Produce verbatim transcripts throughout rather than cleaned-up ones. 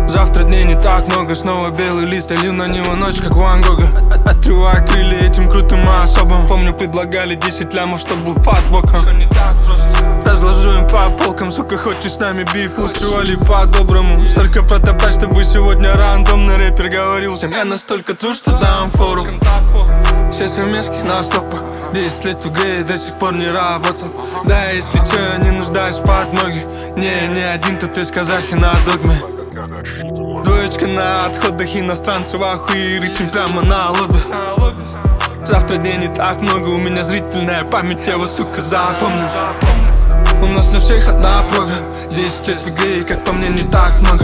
Завтра дней не так много, снова белый лист, лью на него ночь, как Ван Гога. Отрываю крылья этим крутым особам. Помню, предлагали десять лямов, чтоб был под боком. Все не так просто. Разложу им по полкам, сука, хочешь с нами биф, лучше вали по-доброму. Столько протоптать, чтобы сегодня рандомный рэпер говорил всем. Я настолько тру, что дам фору. Все совместки на стопах. Десять лет в игре, до сих пор не работал. Да, если чё, я не нуждаюсь в подмоге. Не, не один тут из казахи на догме. Двоечка на отходах, иностранцы в ахуе, рычим прямо на лобби. Завтра дней не так много, у меня зрительная память, я вас, сука, запомню. У нас на всех одна прога. Десять лет в игре, и как по мне не так много.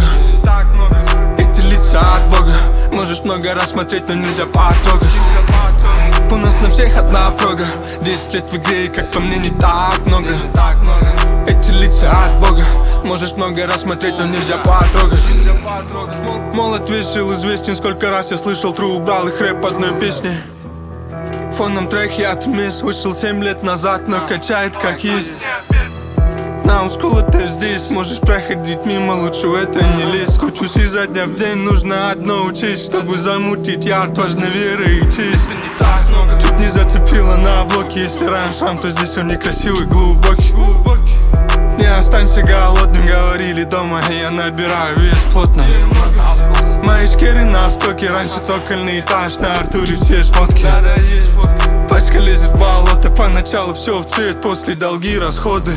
Эти лица от Бога. Можешь много раз смотреть, но нельзя потрогать. У нас на всех одна прога. Десять лет в игре, и как по мне не так много. Эти лица от Бога. Можешь много раз смотреть, но нельзя потрогать. Молод весел, известен, сколько раз я слышал тру, убрал их рэп одной песни. Фоном трек я отмес, вышел семь лет назад, но качает как есть. На ускулы ты здесь, можешь проходить мимо, лучше в это не лезть. Кручусь изо дня в день, нужно одно учесть, чтобы замутить ярд, важна вера и честь. Чуть не зацепило на блоке, если райм шрам, то здесь он некрасивый, глубокий. Не останься голодным, говорили дома, и я набираю вес плотно. Мои шкеры на стоке, раньше цокольный этаж, на Артуре все шмотки. Пачка лезет в болото, поначалу все в цвет, после долги, расходы.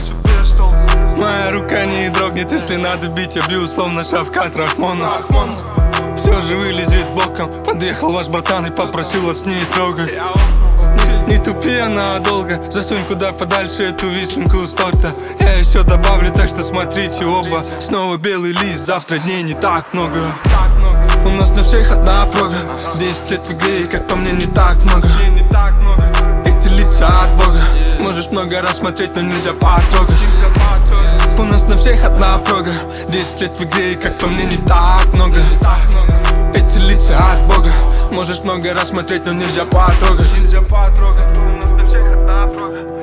Моя рука не дрогнет, если надо бить, я бью, словно Шавкат Рахмонов. Все же вылезет боком, подъехал ваш братан и попросил вас не трогать. Не тупи, она долго, засунь куда подальше эту вишенку с торта. Я еще добавлю, так что смотрите оба. Снова белый лист, завтра дней не так много. У нас на всех одна прога. Десять лет в игре, и как по мне не так много. Эти лица от Бога. Можешь много раз смотреть, но нельзя потрогать. У нас на всех одна прога. Десять лет в игре, и как по мне не так много. Эти лица от Бога. Можешь много раз смотреть, но нельзя потрогать. У нас на всех одна прога.